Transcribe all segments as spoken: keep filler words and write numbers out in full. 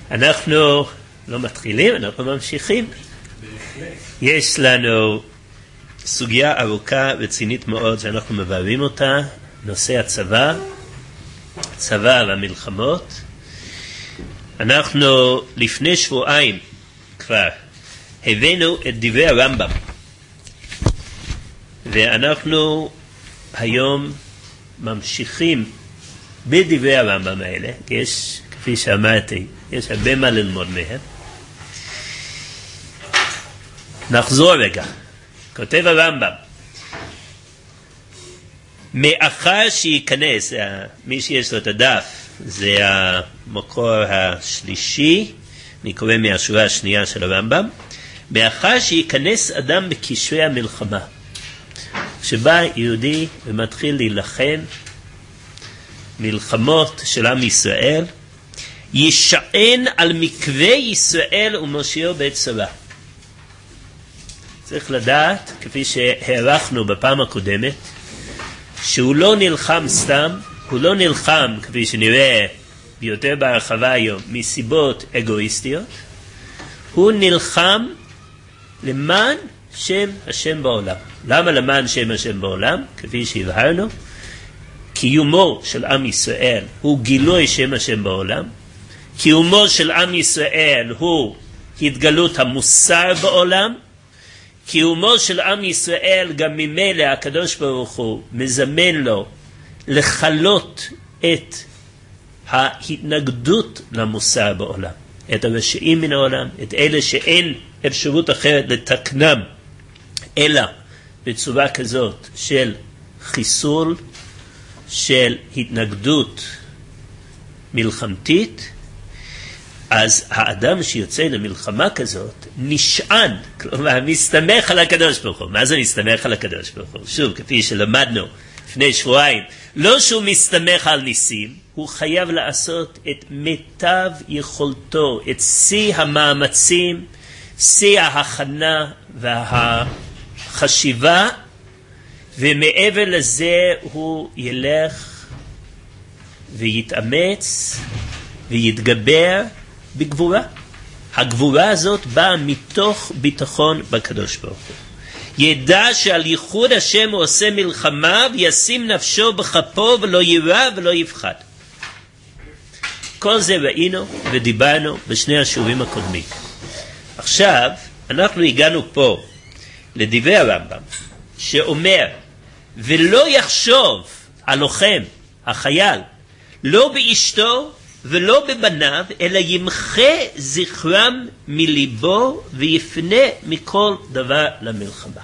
אנחנו לא מתחילים, אנחנו ממשיכים. יש לנו סוגיה ארוכה רצינית מאוד שאנחנו מבררים אותה, נושא הצבא, צבא והמלחמות. אנחנו לפני שבועיים כבר הבאנו את דברי הרמב"ם, ואנחנו היום ממשיכים בדברי הרמב"ם האלה, כי יש, כפי שאמרתי, יש הרבה מה ללמוד מהם. נחזור רגע. כותב הרמב"ם, מאחר שייכנס, מי שיש לו את הדף, זה המקור השלישי, אני קורא מהשורה השנייה של הרמב"ם, מאחר שייכנס אדם בקשרי המלחמה, שבא יהודי ומתחיל להילחם מלחמות של עם ישראל, ישען על מקווה ישראל ומושיעו בעת צרה. צריך לדעת, כפי שהערכנו בפעם הקודמת, שהוא לא נלחם סתם, הוא לא נלחם, כפי שנראה ביותר בהרחבה היום, מסיבות אגואיסטיות, הוא נלחם למען שם השם בעולם. למה למען שם השם בעולם? כפי שהבהרנו, קיומו של עם ישראל הוא גילוי שם השם בעולם, קיומו של עם ישראל הוא התגלות המוסר בעולם, קיומו של עם ישראל גם ממילא הקדוש ברוך הוא מזמן לו לחלות את ההתנגדות למוסר בעולם, את הרשעים מן העולם, את אלה שאין אפשרות אחרת לתקנם אלא בצורה כזאת של חיסול, של התנגדות מלחמתית. אז האדם שיוצא למלחמה כזאת נשען, כלומר מסתמך על הקדוש ברוך הוא. מה זה מסתמך על הקדוש ברוך הוא? שוב, כפי שלמדנו לפני שבועיים, לא שהוא מסתמך על ניסים, הוא חייב לעשות את מיטב יכולתו, את שיא המאמצים, שיא ההכנה והחשיבה, ומעבר לזה הוא ילך ויתאמץ ויתגבר בגבורה. הגבורה הזאת באה מתוך ביטחון בקדוש ברוך הוא. ידע שעל ייחוד השם הוא עושה מלחמה, וישים נפשו בכפו ולא יירא ולא יפחד. כל זה ראינו ודיברנו בשני השיעורים הקודמים. עכשיו אנחנו הגענו פה לדברי הרמב"ם שאומר, ולא יחשוב הלוחם, החייל, לא באשתו ולא בבניו, אלא ימחה זכרם מליבו ויפנה מכל דבר למלחמה.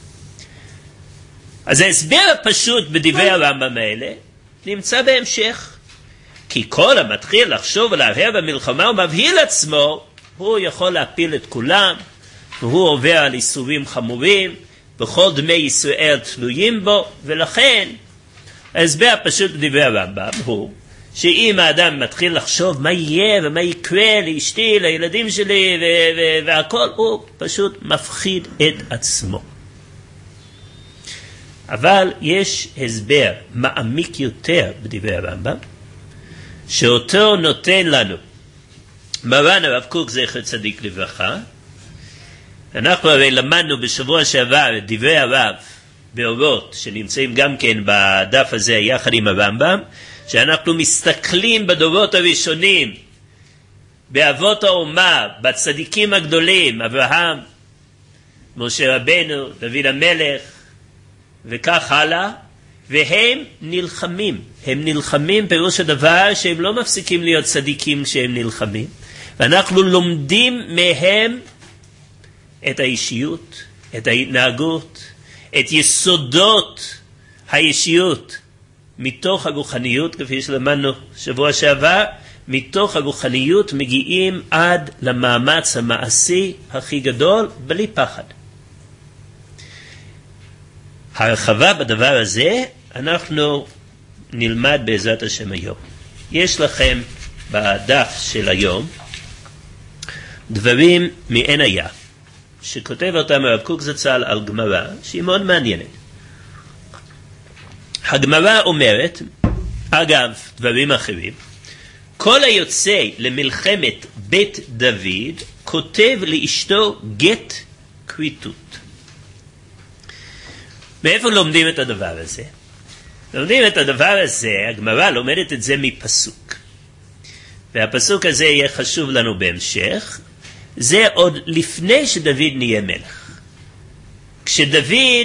אז ההסבר הפשוט בדברי הרמב"ם האלה נמצא בהמשך. כי כל המתחיל לחשוב ולהבהר במלחמה ומבהיל עצמו, הוא יכול להפיל את כולם, והוא עובר על איסורים חמורים, וכל דמי ישראל תלויים בו, ולכן ההסבר הפשוט בדברי הרמב"ם הוא, שאם האדם מתחיל לחשוב מה יהיה ומה יקרה לאשתי, לילדים שלי ו- ו- והכל, הוא פשוט מפחיד את עצמו. אבל יש הסבר מעמיק יותר בדברי הרמב"ם, שאותו נותן לנו מרן הרב קוק זכר צדיק לברכה. אנחנו הרי למדנו בשבוע שעבר את דברי הרב באורות, שנמצאים גם כן בדף הזה יחד עם הרמב"ם, שאנחנו מסתכלים בדורות הראשונים, באבות האומה, בצדיקים הגדולים, אברהם, משה רבנו, דוד המלך, וכך הלאה, והם נלחמים. הם נלחמים פירוש הדבר שהם לא מפסיקים להיות צדיקים כשהם נלחמים, ואנחנו לומדים מהם את האישיות, את ההתנהגות, את יסודות האישיות, מתוך הרוחניות, כפי שלמדנו שבוע שעבר, מתוך הרוחניות מגיעים עד למאמץ המעשי הכי גדול, בלי פחד. הרחבה בדבר הזה אנחנו נלמד בעזרת השם היום. יש לכם בדף של היום דברים מעין היה, שכותב אותם הרב קוק זצ"ל על גמרא, שהיא מאוד מעניינת. הגמרא אומרת, אגב דברים אחרים, כל היוצא למלחמת בית דוד כותב לאשתו גט כריתות. מאיפה לומדים את הדבר הזה? לומדים את הדבר הזה, הגמרא לומדת את זה מפסוק. והפסוק הזה יהיה חשוב לנו בהמשך. זה עוד לפני שדוד נהיה מלך. כשדוד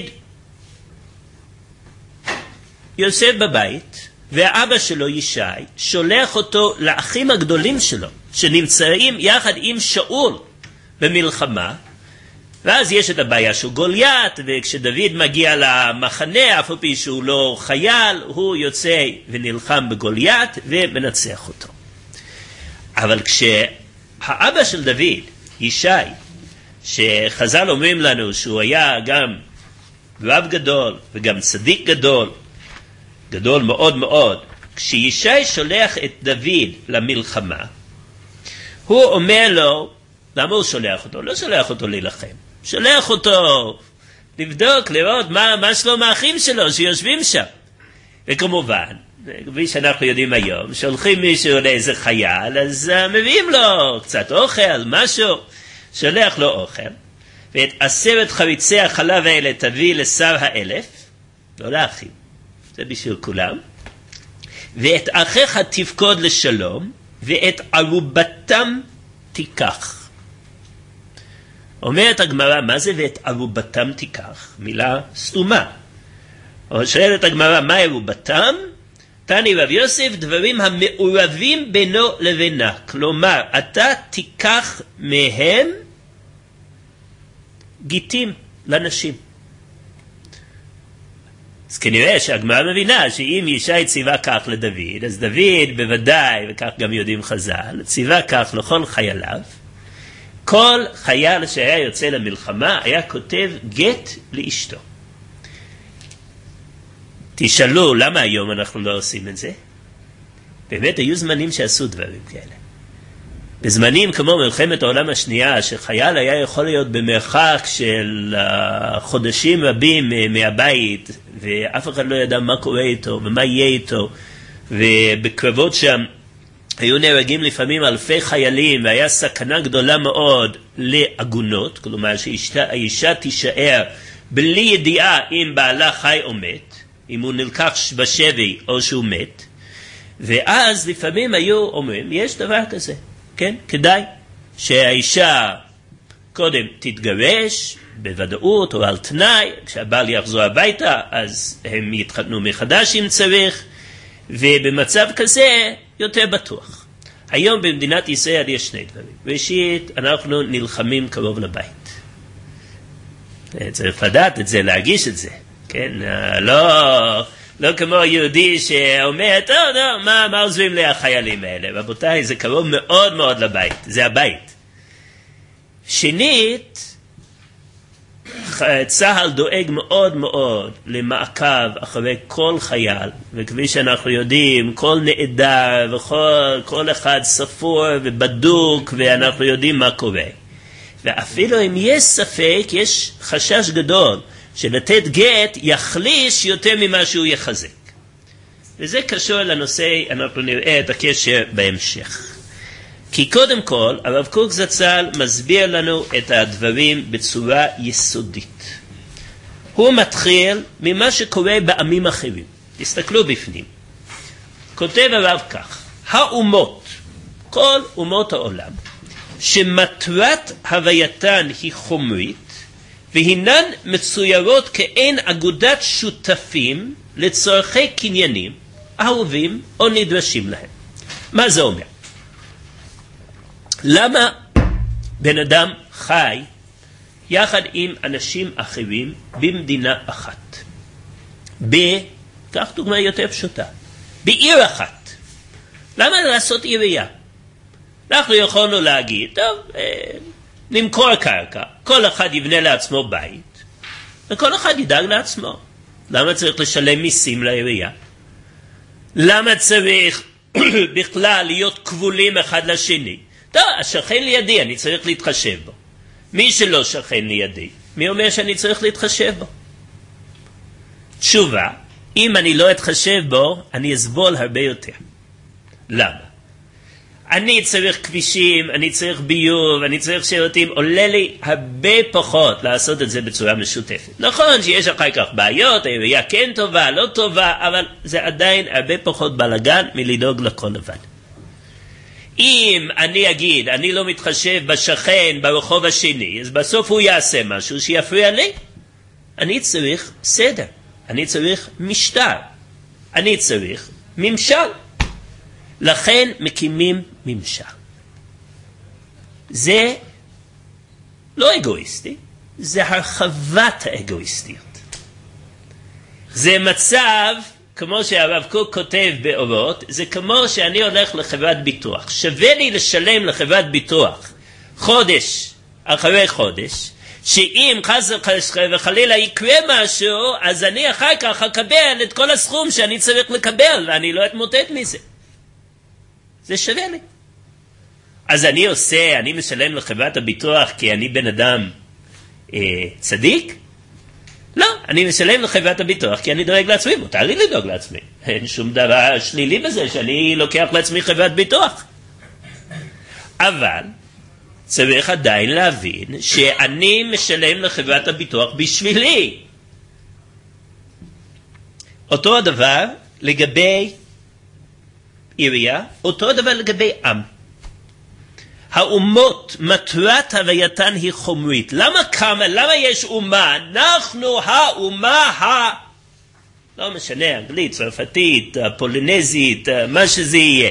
יושב בבית, והאבא שלו ישי שולח אותו לאחים הגדולים שלו, שנמצאים יחד עם שאול במלחמה, ואז יש את הבעיה של גוליית, וכשדוד מגיע למחנה, אף על פי שהוא לא חייל, הוא יוצא ונלחם בגוליית ומנצח אותו. אבל כשהאבא של דוד, ישי, שחז"ל אומרים לנו שהוא היה גם רב גדול וגם צדיק גדול, גדול מאוד מאוד, כשישי שולח את דוד למלחמה, הוא אומר לו, למה הוא שולח אותו? לא שולח אותו להילחם. שולח אותו לבדוק, לראות מה, מה שלום האחים שלו שיושבים שם. וכמובן, כפי שאנחנו יודעים היום, שולחים מישהו לאיזה חייל, אז uh, מביאים לו קצת אוכל, משהו, שולח לו אוכל, ואת עשרת חריצי החלב האלה תביא לשר האלף, לא לאחים, זה בשביל כולם, ואת אחיך תפקוד לשלום, ואת ערובתם תיקח. אומרת הגמרא, מה זה ואת ערובתם תיקח? מילה סתומה. או שואלת הגמרא, מה ערובתם? תני רב יוסף, דברים המעורבים בינו לבינה. כלומר, אתה תיקח מהם גיטים לנשים. אז כנראה שהגמרא מבינה שאם ישי ציווה כך לדוד, אז דוד בוודאי, וכך גם יודעים חז"ל, ציווה כך לכל חייליו. כל חייל שהיה יוצא למלחמה היה כותב גט לאשתו. תשאלו, למה היום אנחנו לא עושים את זה? באמת היו זמנים שעשו דברים כאלה. בזמנים כמו מלחמת העולם השנייה, שחייל היה יכול להיות במרחק של חודשים רבים מהבית, ואף אחד לא ידע מה קורה איתו ומה יהיה איתו, ובקרבות שם היו נהרגים לפעמים אלפי חיילים, והיה סכנה גדולה מאוד לעגונות, כלומר שהאישה תישאר בלי ידיעה אם בעלה חי או מת, אם הוא נלקח בשבי או שהוא מת, ואז לפעמים היו אומרים, יש דבר כזה, כן? כדאי שהאישה קודם תתגרש בוודאות או על תנאי, כשהבעל יחזור הביתה אז הם יתחתנו מחדש אם צריך, ובמצב כזה יותר בטוח. היום במדינת ישראל יש שני דברים. ראשית, אנחנו נלחמים קרוב לבית. צריך לדעת את זה, להגיש את זה. כן? לא, לא כמו יהודי שאומר, טוב, לא, מה, מה עוזבים לי החיילים האלה? רבותיי, זה קרוב מאוד מאוד לבית. זה הבית. שנית, צהל דואג מאוד מאוד למעקב אחרי כל חייל, וכפי שאנחנו יודעים, כל נעדר וכל כל אחד ספור ובדוק, ואנחנו יודעים מה קורה. ואפילו אם יש ספק, יש חשש גדול שלתת גט יחליש יותר ממה שהוא יחזק. וזה קשור לנושא, אנחנו נראה את הקשר בהמשך. כי קודם כל, הרב קוק זצ"ל מסביר לנו את הדברים בצורה יסודית. הוא מתחיל ממה שקורה בעמים אחרים. תסתכלו בפנים. כותב הרב כך, האומות, כל אומות העולם, שמטרת הווייתן היא חומרית, והינן מצוירות כאין אגודת שותפים לצורכי קניינים, אהובים או נדרשים להם. מה זה אומר? למה בן אדם חי יחד עם אנשים אחרים במדינה אחת? ב... כך דוגמה יותר פשוטה. בעיר אחת. למה לעשות עירייה? אנחנו יכולנו להגיד, טוב, אה, נמכור קרקע, כל אחד יבנה לעצמו בית, וכל אחד ידאג לעצמו. למה צריך לשלם מיסים לעירייה? למה צריך בכלל להיות כבולים אחד לשני? טוב, השכן לידי, אני צריך להתחשב בו. מי שלא שכן לידי, מי אומר שאני צריך להתחשב בו? תשובה, אם אני לא אתחשב בו, אני אסבול הרבה יותר. למה? אני צריך כבישים, אני צריך ביוב, אני צריך שירותים, עולה לי הרבה פחות לעשות את זה בצורה משותפת. נכון שיש אחר כך בעיות, העירייה כן טובה, לא טובה, אבל זה עדיין הרבה פחות בלגן מלדאוג לכל לבד. אם אני אגיד, אני לא מתחשב בשכן ברחוב השני, אז בסוף הוא יעשה משהו שיפריע לי. אני צריך סדר, אני צריך משטר, אני צריך ממשל. לכן מקימים ממשל. זה לא אגואיסטי, זה הרחבת האגואיסטיות. זה מצב, כמו שהרב קוק כותב באורות, זה כמו שאני הולך לחברת ביטוח. שווה לי לשלם לחברת ביטוח חודש אחרי חודש, שאם חס וחלילה יקרה משהו, אז אני אחר כך אקבל את כל הסכום שאני צריך לקבל, ואני לא אתמוטט מזה. זה שווה לי. אז אני עושה, אני משלם לחברת הביטוח כי אני בן אדם אה, צדיק? לא, אני משלם לחברת הביטוח כי אני דואג לעצמי, מותר לי לדאוג לעצמי. אין שום דבר שלילי בזה שאני לוקח לעצמי חברת ביטוח. אבל צריך עדיין להבין שאני משלם לחברת הביטוח בשבילי. אותו הדבר לגבי עירייה, אותו הדבר לגבי עם. האומות, מטרת הווייתן היא חומרית. למה כמה? למה יש אומה? אנחנו האומה ה... לא משנה, אנגלית, צרפתית, פולינזית, מה שזה יהיה.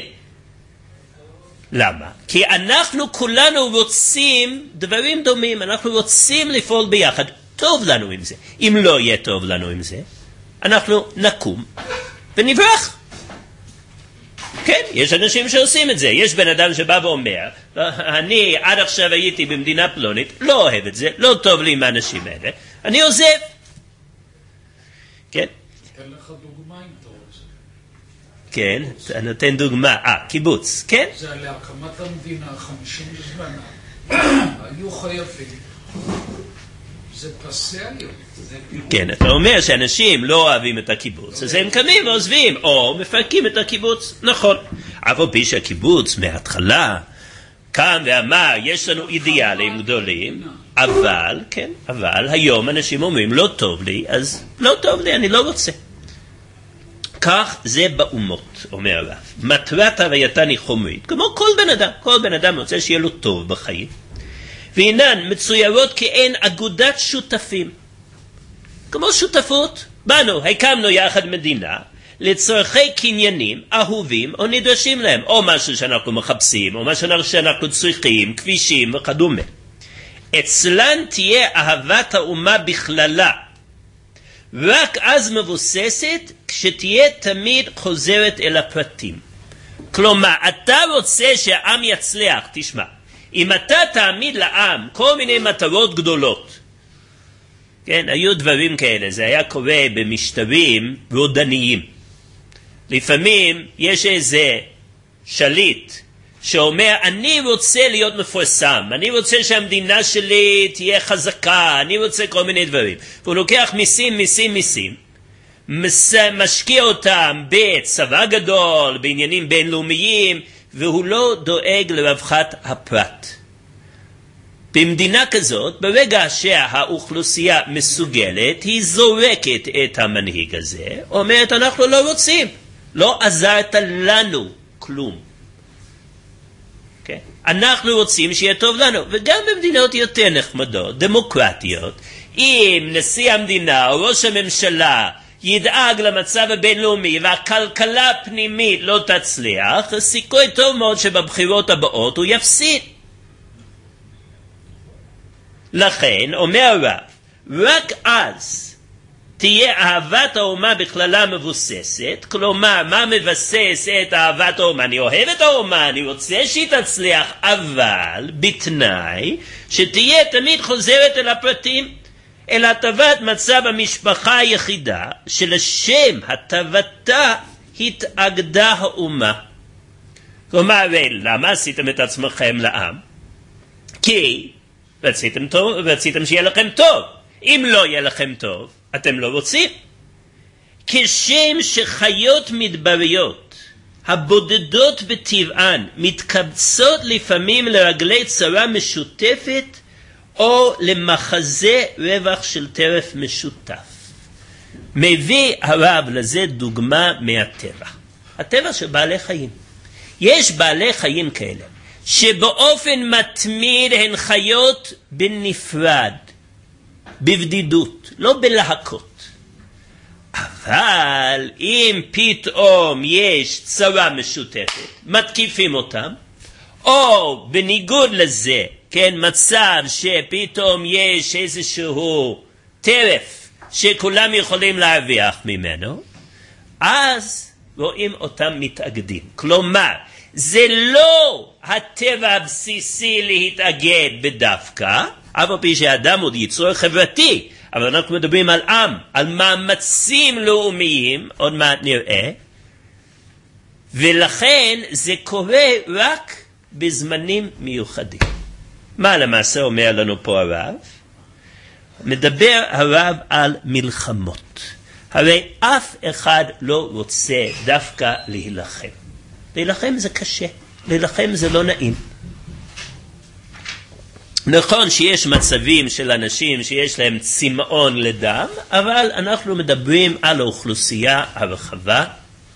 למה? כי אנחנו כולנו רוצים דברים דומים, אנחנו רוצים לפעול ביחד. טוב לנו עם זה. אם לא יהיה טוב לנו עם זה, אנחנו נקום ונברח. כן, יש אנשים שעושים את זה. יש בן אדם שבא ואומר, אני עד עכשיו הייתי במדינה פלונית, לא אוהב את זה, לא טוב לי עם האנשים האלה, אני עוזב. כן? תן לך דוגמה אם אתה רוצה. כן, אתה נותן דוגמה. אה, קיבוץ, כן? זה על הקמת המדינה, חמישים בזמנה. היו חייבים. זה פסה היום. כן, אתה אומר שאנשים לא אוהבים את הקיבוץ, אז הם קמים ועוזבים, או מפרקים את הקיבוץ. נכון. אבל פי שהקיבוץ מההתחלה קם ואמר, יש לנו אידיאלים גדולים, אבל, כן, אבל היום אנשים אומרים, לא טוב לי, אז לא טוב לי, אני לא רוצה. כך זה באומות, אומר הרב. מטרת הווייתן היא חומרית, כמו כל בן אדם. כל בן אדם רוצה שיהיה לו טוב בחיים. והנן מצוירות כאין אגודת שותפים. כמו שותפות, באנו, הקמנו יחד מדינה, לצורכי קניינים, אהובים או נדרשים להם, או משהו שאנחנו מחפשים, או משהו שאנחנו צריכים, כבישים וכדומה. אצלן תהיה אהבת האומה בכללה, רק אז מבוססת כשתהיה תמיד חוזרת אל הפרטים. כלומר, אתה רוצה שהעם יצליח, תשמע, אם אתה תעמיד לעם כל מיני מטרות גדולות, כן, היו דברים כאלה, זה היה קורה במשטרים רודניים. לפעמים יש איזה שליט שאומר, אני רוצה להיות מפורסם, אני רוצה שהמדינה שלי תהיה חזקה, אני רוצה כל מיני דברים. והוא לוקח מיסים, מיסים, מיסים, משקיע אותם בצבא גדול, בעניינים בינלאומיים, והוא לא דואג לרווחת הפרט. במדינה כזאת, ברגע שהאוכלוסייה מסוגלת, היא זורקת את המנהיג הזה, אומרת, אנחנו לא רוצים, לא עזרת לנו כלום. Okay? אנחנו רוצים שיהיה טוב לנו, וגם במדינות יותר נחמדות, דמוקרטיות, אם נשיא המדינה או ראש הממשלה ידאג למצב הבינלאומי והכלכלה הפנימית לא תצליח, סיכוי טוב מאוד שבבחירות הבאות הוא יפסיד. לכן, אומר הרב, רק אז תהיה אהבת האומה בכללה מבוססת, כלומר, מה מבסס את אהבת האומה? אני אוהב את האומה, אני רוצה שהיא תצליח, אבל בתנאי שתהיה תמיד חוזרת אל הפרטים, אל הטבת מצב המשפחה היחידה, שלשם הטבתה התאגדה האומה. כלומר, למה עשיתם את עצמכם לעם? כי רציתם טוב, רציתם שיהיה לכם טוב. אם לא יהיה לכם טוב, אתם לא רוצים. כשם שחיות מדבריות הבודדות בטבען מתקבצות לפעמים לרגלי צרה משותפת או למחזה רווח של טרף משותף. מביא הרב לזה דוגמה מהטבע. הטבע של בעלי חיים. יש בעלי חיים כאלה שבאופן מתמיד הן חיות בנפרד, בבדידות, לא בלהקות. אבל אם פתאום יש צרה משותפת, מתקיפים אותם, או בניגוד לזה, כן, מצב שפתאום יש איזשהו טרף שכולם יכולים להרוויח ממנו, אז רואים אותם מתאגדים. כלומר, זה לא הטבע הבסיסי להתאגד בדווקא, אבל פי שהאדם עוד יצור חברתי, אבל אנחנו מדברים על עם, על מאמצים לאומיים, עוד מעט נראה, ולכן זה קורה רק בזמנים מיוחדים. מה למעשה אומר לנו פה הרב? מדבר הרב על מלחמות. הרי אף אחד לא רוצה דווקא להילחם. להילחם זה קשה, להילחם זה לא נעים. נכון שיש מצבים של אנשים שיש להם צמאון לדם, אבל אנחנו מדברים על האוכלוסייה הרחבה,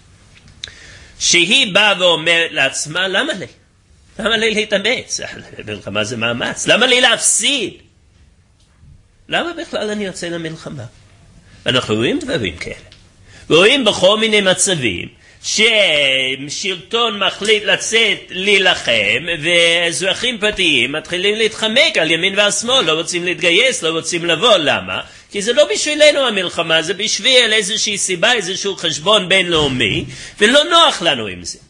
שהיא באה ואומרת לעצמה, למה לי? למה לי להתאמץ? מלחמה זה מאמץ. למה לי להפסיד? למה בכלל אני יוצא למלחמה? אנחנו רואים דברים כאלה. רואים בכל מיני מצבים ששלטון מחליט לצאת להילחם, ואזרחים פרטיים מתחילים להתחמק על ימין ועל שמאל, לא רוצים להתגייס, לא רוצים לבוא. למה? כי זה לא בשבילנו המלחמה, זה בשביל איזושהי סיבה, איזשהו חשבון בינלאומי, ולא נוח לנו עם זה.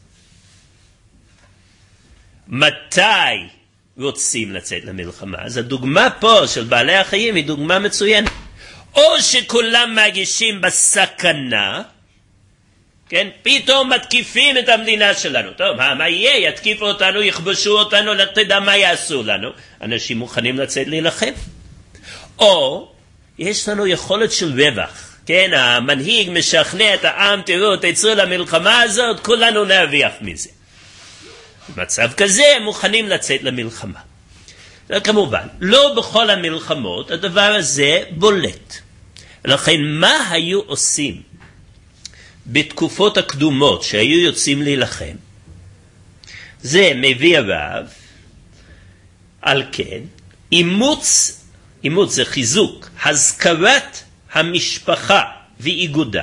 מתי רוצים לצאת למלחמה? אז הדוגמה פה של בעלי החיים היא דוגמה מצוינת. או שכולם מרגישים בסכנה, כן? פתאום מתקיפים את המדינה שלנו. טוב, מה, מה יהיה? יתקיפו אותנו, יכבשו אותנו, לא תדע מה יעשו לנו. אנשים מוכנים לצאת להילחם. או יש לנו יכולת של רווח. כן, המנהיג משכנע את העם, תראו, תצאו למלחמה הזאת, כולנו נרוויח מזה. במצב כזה הם מוכנים לצאת למלחמה. כמובן, לא בכל המלחמות הדבר הזה בולט. לכן מה היו עושים בתקופות הקדומות שהיו יוצאים להילחם? זה מביא הרב על כן, אימוץ, אימוץ זה חיזוק, הזכרת המשפחה ואיגודה.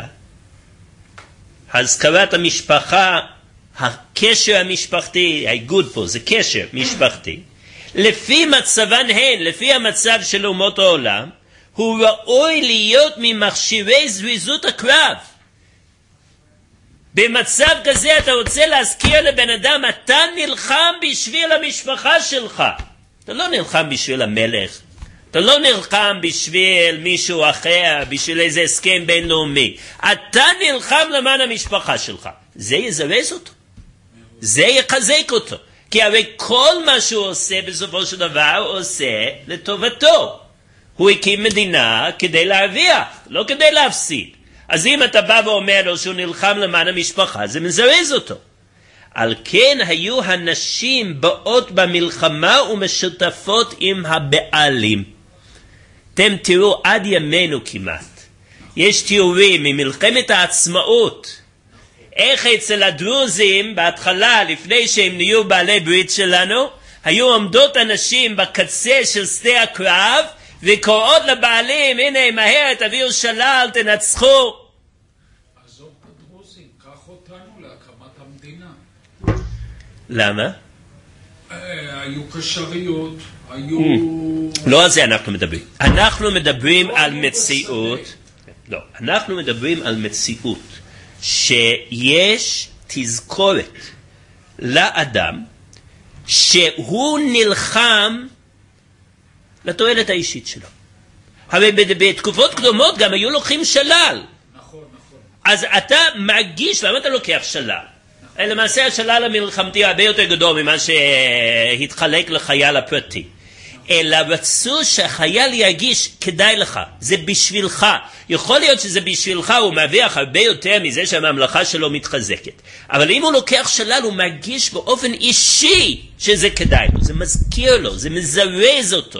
הזכרת המשפחה, הקשר המשפחתי, האיגוד פה זה קשר משפחתי, לפי מצבן הן, לפי המצב של אומות העולם, הוא ראוי להיות ממכשירי זריזות הקרב. במצב כזה אתה רוצה להזכיר לבן אדם, אתה נלחם בשביל המשפחה שלך. אתה לא נלחם בשביל המלך, אתה לא נלחם בשביל מישהו אחר, בשביל איזה הסכם בינלאומי. אתה נלחם למען המשפחה שלך. זה יזרז אותו, זה יחזק אותו. כי הרי כל מה שהוא עושה בסופו של דבר הוא עושה לטובתו. הוא הקים מדינה כדי להרוויח, לא כדי להפסיד. אז אם אתה בא ואומר לו שהוא נלחם למען המשפחה, זה מזרז אותו. על כן היו הנשים באות במלחמה ומשותפות עם הבעלים. אתם תראו עד ימינו כמעט. יש תיאורים ממלחמת העצמאות, איך אצל הדרוזים בהתחלה, לפני שהם נהיו בעלי ברית שלנו, היו עומדות אנשים בקצה של שדה הקרב, וקוראות לבעלים, הנה מהר תביאו שלל, תנצחו. עזוב את הדרוזים, קח אותנו להקמת המדינה. למה? היו קשריות, היו... לא על זה אנחנו מדברים. אנחנו מדברים על מציאות. לא, אנחנו מדברים על מציאות. שיש תזכורת לאדם שהוא נלחם לתועלת האישית שלו. הרי בתקופות קדומות גם היו לוקחים שלל. נכון, נכון. אז אתה מרגיש, למה אתה לוקח שלל? נכון. למעשה השלל המלחמתי הרבה יותר גדול ממה שהתחלק לחייל הפרטי. נכון. אלא רצו שהחייל ירגיש כדאי לך, זה בשבילך. יכול להיות שזה בשבילך, הוא מרוויח הרבה יותר מזה שהממלכה שלו מתחזקת. אבל אם הוא לוקח שלל, הוא מרגיש באופן אישי שזה כדאי לו, זה מזכיר לו, זה מזרז אותו.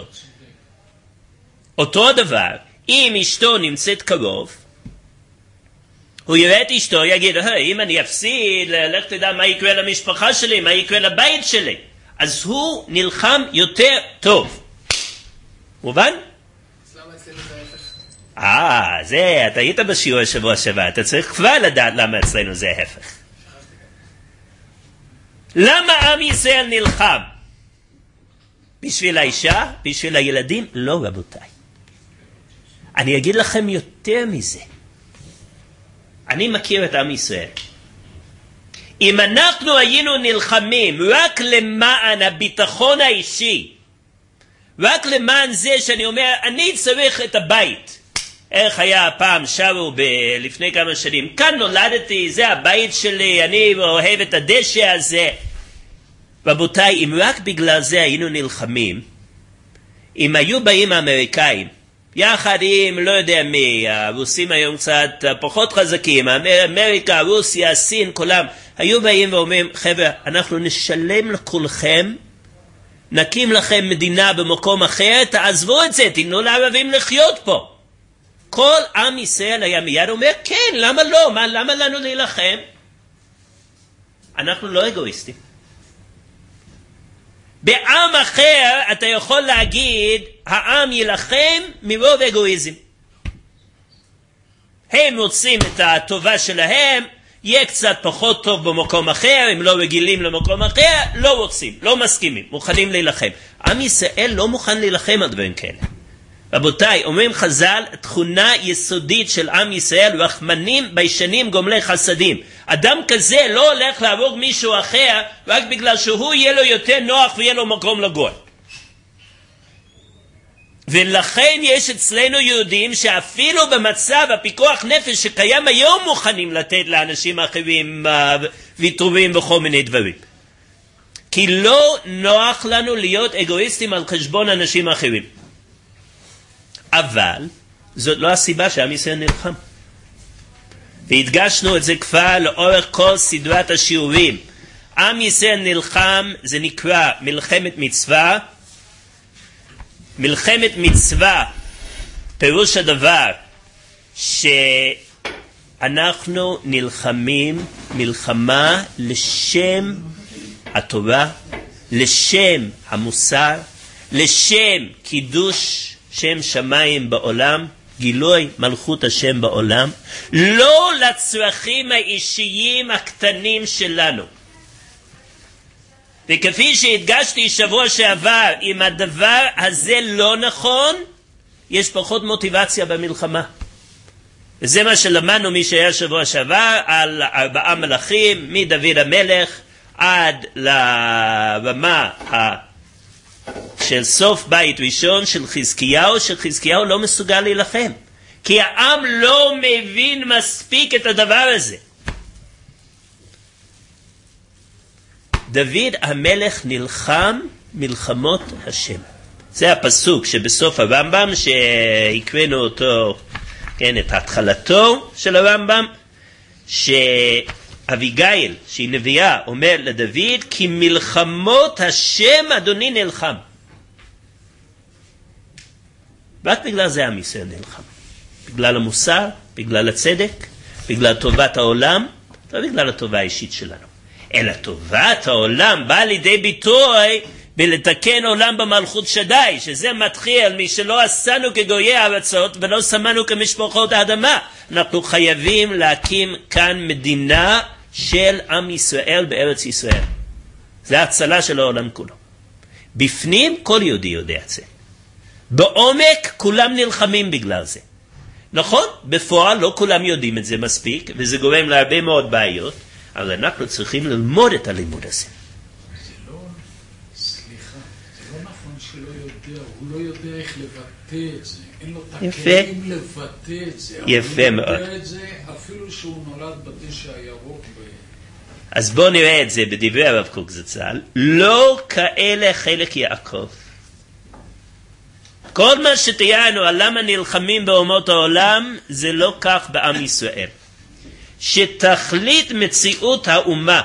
אותו דבר, אם אשתו נמצאת קרוב, הוא יראה את אשתו, יגיד, אם אני אפסיד, לך תדע מה יקרה למשפחה שלי, מה יקרה לבית שלי. אז הוא נלחם יותר טוב. מובן? למה אצלנו זה ההפך? אה, זה, אתה היית בשיעור השבוע שעבר, אתה צריך כבר לדעת למה אצלנו זה ההפך. למה עם ישראל נלחם? בשביל האישה? בשביל הילדים? לא, רבותיי. אני אגיד לכם יותר מזה. אני מכיר את עם ישראל. אם אנחנו היינו נלחמים רק למען הביטחון האישי, רק למען זה שאני אומר, אני צריך את הבית. איך היה פעם שרו ב- לפני כמה שנים, כאן נולדתי, זה הבית שלי, אני אוהב את הדשא הזה. רבותיי, אם רק בגלל זה היינו נלחמים, אם היו באים האמריקאים, יחד עם, לא יודע מי, הרוסים היום קצת פחות חזקים, אמריקה, רוסיה, סין, כולם, היו באים ואומרים, חבר'ה, אנחנו נשלם לכולכם, נקים לכם מדינה במקום אחר, תעזבו את זה, תיתנו לערבים לחיות פה. כל עם ישראל היה מיד אומר, כן, למה לא? מה, למה לנו להילחם? אנחנו לא אגואיסטים. בעם אחר אתה יכול להגיד, העם ילחם מרוב אגואיזם. הם רוצים את הטובה שלהם, יהיה קצת פחות טוב במקום אחר, הם לא רגילים למקום אחר, לא רוצים, לא מסכימים, מוכנים להילחם. עם ישראל לא מוכן להילחם על דברים כאלה. רבותיי, אומרים חז"ל, תכונה יסודית של עם ישראל, רחמנים ביישנים גומלי חסדים. אדם כזה לא הולך להרוג מישהו אחר, רק בגלל שהוא יהיה לו יותר נוח ויהיה לו מקום לגור. ולכן יש אצלנו יהודים שאפילו במצב הפיקוח נפש שקיים היום מוכנים לתת לאנשים אחרים ויתורים וכל מיני דברים. כי לא נוח לנו להיות אגואיסטים על חשבון אנשים אחרים. אבל זאת לא הסיבה שעם ישראל נלחם. והדגשנו את זה כבר לאורך כל סדרת השיעורים. עם ישראל נלחם, זה נקרא מלחמת מצווה. מלחמת מצווה, פירוש הדבר שאנחנו נלחמים מלחמה לשם התורה, לשם המוסר, לשם קידוש שם שמיים בעולם, גילוי מלכות השם בעולם, לא לצרכים האישיים הקטנים שלנו. וכפי שהדגשתי שבוע שעבר, אם הדבר הזה לא נכון, יש פחות מוטיבציה במלחמה. וזה מה שלמדנו מי שהיה שבוע שעבר על ארבעה מלכים, מדוד המלך עד לרמה של סוף בית ראשון של חזקיהו, שחזקיהו לא מסוגל להילחם. כי העם לא מבין מספיק את הדבר הזה. דוד המלך נלחם מלחמות השם. זה הפסוק שבסוף הרמב"ם, שהקראנו אותו, כן, את התחלתו של הרמב"ם, שאביגיל, שהיא נביאה, אומר לדוד, כי מלחמות השם אדוני נלחם. רק בגלל זה עם ישראל נלחם. בגלל המוסר, בגלל הצדק, בגלל טובת העולם, ובגלל הטובה האישית שלנו. אלא טובת העולם באה לידי ביטוי בלתקן עולם במלכות שדי, שזה מתחיל מי שלא עשינו כגויי הארצות ולא שמנו כמשפחות האדמה. אנחנו חייבים להקים כאן מדינה של עם ישראל בארץ ישראל. זה ההצלה של העולם כולו. בפנים כל יהודי יודע את זה. בעומק כולם נלחמים בגלל זה. נכון, בפועל לא כולם יודעים את זה מספיק, וזה גורם להרבה מאוד בעיות, אבל אנחנו צריכים ללמוד את הלימוד הזה. זה לא, סליחה, זה לא נכון שלא יודע, הוא לא יודע איך לבטא את זה. אין לו את הכלים לבטא את זה. יפה מאוד. הוא יודע את זה אפילו שהוא נולד בדשא הירוק. אז בואו נראה את זה בדברי הרב קוק זצ"ל. לא כאלה חלק יעקב. כל מה שתיארנו על למה נלחמים באומות העולם, זה לא כך בעם ישראל. שתכלית מציאות האומה,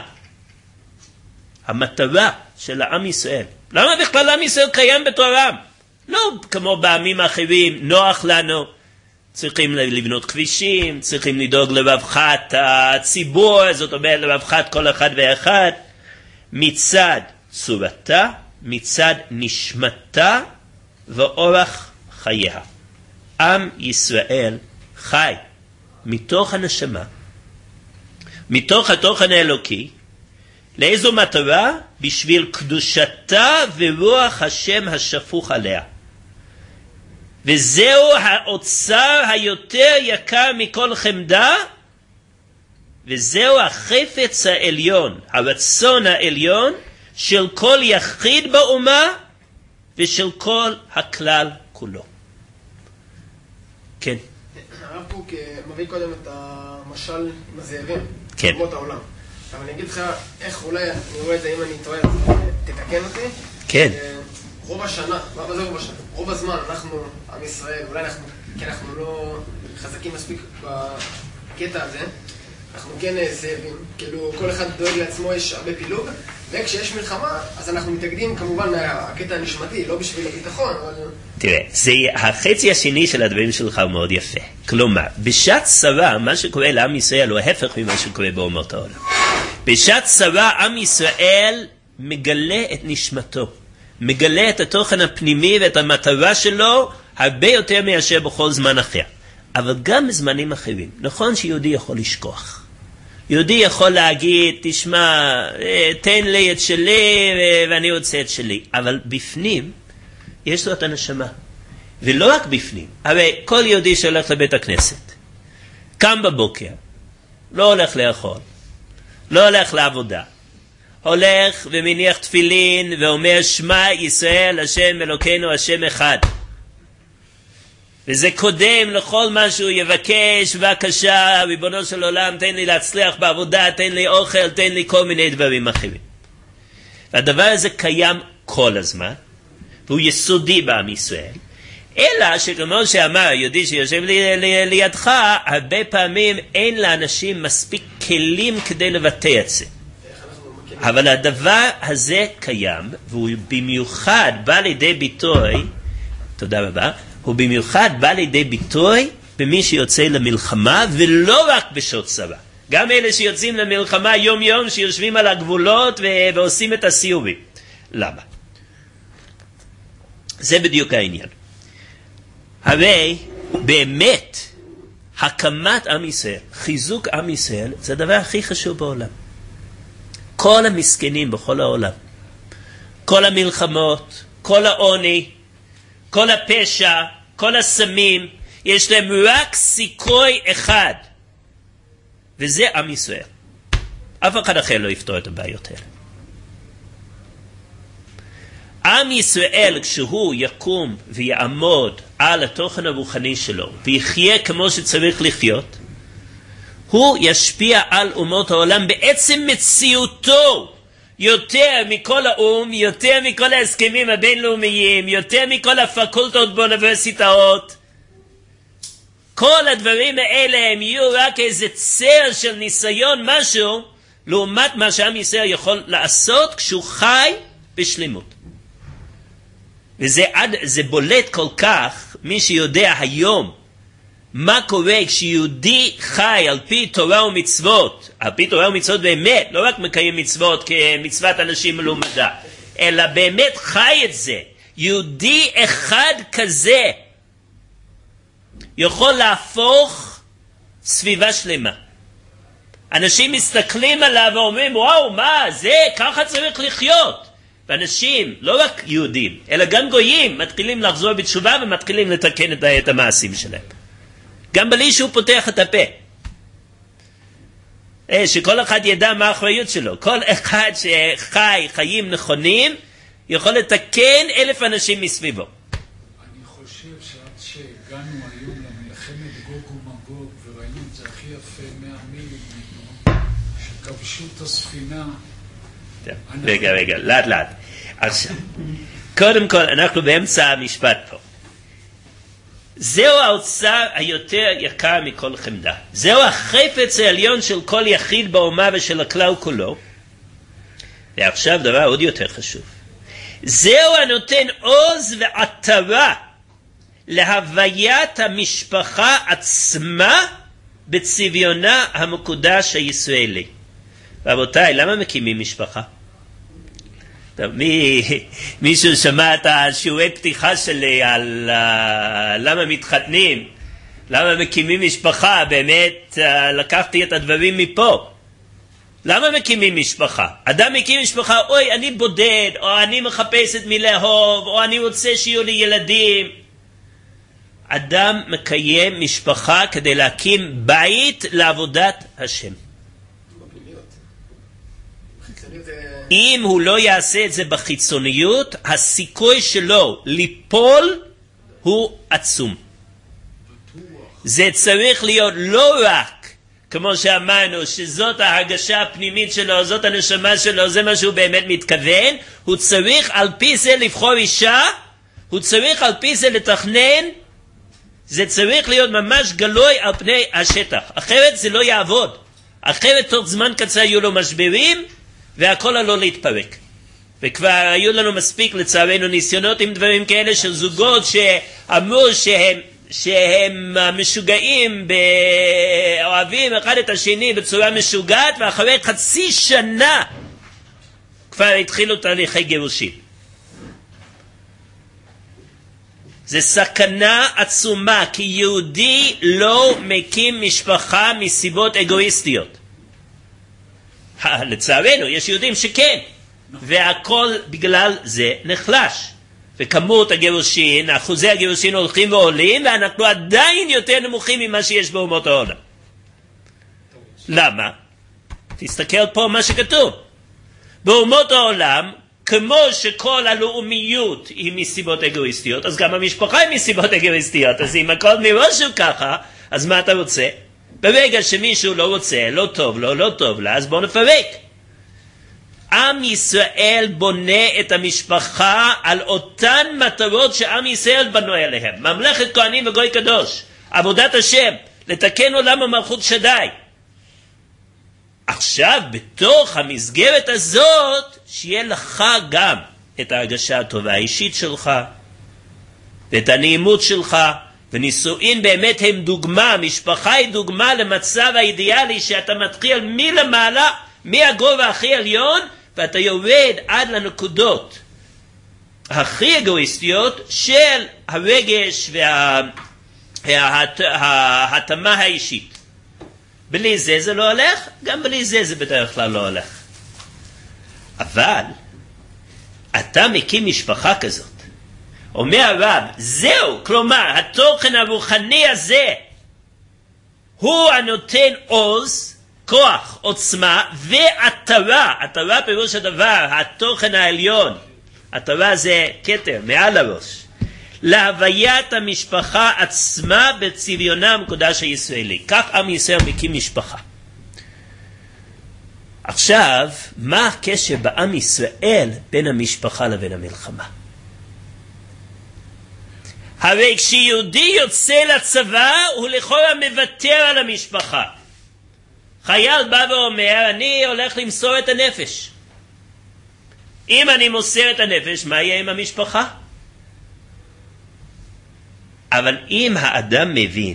המטרה של העם ישראל, למה בכלל עם ישראל קיים בתורם? לא כמו בעמים אחרים, נוח לנו, צריכים לבנות כבישים, צריכים לדאוג לרווחת הציבור, זאת אומרת לרווחת כל אחד ואחד, מצד צורתה, מצד נשמתה ואורח חייה. עם ישראל חי מתוך הנשמה, מתוך התוכן האלוקי, לאיזו מטרה? בשביל קדושתה ורוח השם השפוך עליה. וזהו האוצר היותר יקר מכל חמדה, וזהו החפץ העליון, הרצון העליון של כל יחיד באומה ושל כל הכלל כולו. כן. הרב קוק מביא קודם את המשל עם הזאבים, כן. אומות העולם. אבל אני אגיד לך איך אולי, אני רואה את זה אם אני טועה, תתקן אותי. כן. רוב השנה, מה זה רוב השנה? רוב הזמן אנחנו, עם ישראל, אולי אנחנו, כי אנחנו לא חזקים מספיק בקטע הזה, אנחנו כן זאבים, כאילו כל אחד דואג לעצמו, יש הרבה פילוג, וכשיש מלחמה, אז אנחנו מתאגדים כמובן מהקטע הנשמתי, לא בשביל הביטחון, אבל... תראה, זה החצי השני של הדברים שלך הוא מאוד יפה. כלומר, בשעת צרה, מה שקורה לעם ישראל הוא ההפך ממה שקורה באומות העולם. בשעת צרה, עם ישראל מגלה את נשמתו, מגלה את התוכן הפנימי ואת המטרה שלו הרבה יותר מאשר בכל זמן אחר. אבל גם בזמנים אחרים. נכון שיהודי יכול לשכוח. יהודי יכול להגיד, תשמע, תן לי את שלי ואני רוצה את שלי. אבל בפנים יש לו את הנשמה. ולא רק בפנים. הרי כל יהודי שהולך לבית הכנסת, קם בבוקר, לא הולך לאכול, לא הולך לעבודה, הולך ומניח תפילין ואומר שמע ישראל השם אלוקינו השם אחד. וזה קודם לכל מה שהוא יבקש, בבקשה, ריבונו של עולם, תן לי להצליח בעבודה, תן לי אוכל, תן לי כל מיני דברים אחרים. והדבר הזה קיים כל הזמן, והוא יסודי בעם ישראל. אלא שכמו שאמר יהודי שיושב לי, לי, לידך, הרבה פעמים אין לאנשים מספיק כלים כדי לבטא את זה. אבל הדבר הזה קיים, והוא במיוחד בא לידי ביטוי, תודה רבה, הוא במיוחד בא לידי ביטוי במי שיוצא למלחמה, ולא רק בשעות צרה. גם אלה שיוצאים למלחמה יום יום, שיושבים על הגבולות ו- ועושים את הסיורים. למה? זה בדיוק העניין. הרי באמת, הקמת עם ישראל, חיזוק עם ישראל, זה הדבר הכי חשוב בעולם. כל המסכנים בכל העולם, כל המלחמות, כל העוני, כל הפשע, כל הסמים, יש להם רק סיכוי אחד, וזה עם ישראל. אף אחד אחר לא יפתור את הבעיות האלה. עם ישראל, כשהוא יקום ויעמוד על התוכן הרוחני שלו, ויחיה כמו שצריך לחיות, הוא ישפיע על אומות העולם בעצם מציאותו, יותר מכל האום, יותר מכל ההסכמים הבינלאומיים, יותר מכל הפקולטות באוניברסיטאות. כל הדברים האלה הם יהיו רק איזה צר של ניסיון משהו, לעומת מה שעם ישראל יכול לעשות כשהוא חי בשלמות. וזה עד, זה בולט כל כך, מי שיודע היום, מה קורה כשיהודי חי על פי תורה ומצוות, על פי תורה ומצוות באמת, לא רק מקיים מצוות כמצוות אנשים מלומדה, אלא באמת חי את זה. יהודי אחד כזה יכול להפוך סביבה שלמה. אנשים מסתכלים עליו ואומרים, וואו, מה, זה, ככה צריך לחיות. ואנשים, לא רק יהודים, אלא גם גויים, מתחילים לחזור בתשובה ומתחילים לתקן את המעשים שלהם. גם בלי שהוא פותח את הפה. שכל אחד ידע מה האחריות שלו. כל אחד שחי חיים נכונים, יכול לתקן אלף אנשים מסביבו. אני חושב שעד שהגענו היום למלחמת גוג ומגוג, וראינו את זה הכי יפה מהמילים, שכבשו את הספינה. רגע, רגע, לאט לאט. עכשיו, קודם כל, אנחנו באמצע המשפט פה. זהו האוצר היותר יקר מכל חמדה. זהו החפץ העליון של כל יחיד באומה ושל הכלל כולו. ועכשיו דבר עוד יותר חשוב. זהו הנותן עוז ועטרה להוויית המשפחה עצמה בצביונה המקודש הישראלי. רבותיי, למה מקימים משפחה? טוב, מי, מישהו שמע את השיעורי פתיחה שלי על uh, למה מתחתנים, למה מקימים משפחה? באמת uh, לקחתי את הדברים מפה. למה מקימים משפחה? אדם מקים משפחה, אוי, אני בודד, או אני מחפש את מי לאהוב, או אני רוצה שיהיו לי ילדים. אדם מקיים משפחה כדי להקים בית לעבודת השם. אם הוא לא יעשה את זה בחיצוניות, הסיכוי שלו ליפול הוא עצום. זה צריך להיות לא רק, כמו שאמרנו, שזאת ההרגשה הפנימית שלו, זאת הנשמה שלו, זה מה שהוא באמת מתכוון. הוא צריך על פי זה לבחור אישה, הוא צריך על פי זה לתכנן, זה צריך להיות ממש גלוי על פני השטח. אחרת זה לא יעבוד. אחרת תוך זמן קצר יהיו לו משברים, והכל עלול להתפרק. וכבר היו לנו מספיק לצערנו ניסיונות עם דברים כאלה של זוגות שאמרו שהם, שהם משוגעים, אוהבים אחד את השני בצורה משוגעת, ואחרי חצי שנה כבר התחילו תהליכי גירושים. זה סכנה עצומה, כי יהודי לא מקים משפחה מסיבות אגואיסטיות. לצערנו, יש יהודים שכן, והכל בגלל זה נחלש. וכמות הגירושין, אחוזי הגירושין הולכים ועולים, ואנחנו עדיין יותר נמוכים ממה שיש באומות העולם. למה? תסתכל פה מה שכתוב. באומות העולם, כמו שכל הלאומיות היא מסיבות אגואיסטיות, אז גם המשפחה היא מסיבות אגואיסטיות. אז אם הכל מראש הוא ככה, אז מה אתה רוצה? ברגע שמישהו לא רוצה, לא טוב לו, לא טוב לה, אז בוא נפרק. עם ישראל בונה את המשפחה על אותן מטרות שעם ישראל בנו אליהם. ממלכת כהנים וגוי קדוש, עבודת השם, לתקן עולם ומלכות שדי. עכשיו, בתוך המסגרת הזאת, שיהיה לך גם את ההרגשה הטובה האישית שלך, ואת הנעימות שלך, ונישואין באמת הם דוגמה, משפחה היא דוגמה למצב האידיאלי שאתה מתחיל מלמעלה, מהגובה הכי עליון, ואתה יורד עד לנקודות הכי אגואיסטיות של הרגש וההתאמה האישית. בלי זה זה לא הולך, גם בלי זה זה בדרך כלל לא הולך. אבל אתה מקים משפחה כזאת, אומר הרב, זהו, כלומר, התוכן הרוחני הזה הוא הנותן עוז, כוח, עוצמה ועטרה. עטרה פירוש הדבר, התוכן העליון. עטרה זה כתר, מעל הראש. להוויית המשפחה עצמה בצביונה המקודש הישראלי. כך עם ישראל מקים משפחה. עכשיו, מה הקשר בעם ישראל בין המשפחה לבין המלחמה? הרי כשיהודי יוצא לצבא, הוא לכאורה מוותר על המשפחה. חייל בא ואומר, אני הולך למסור את הנפש. אם אני מוסר את הנפש, מה יהיה עם המשפחה? אבל אם האדם מבין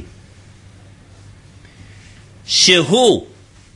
שהוא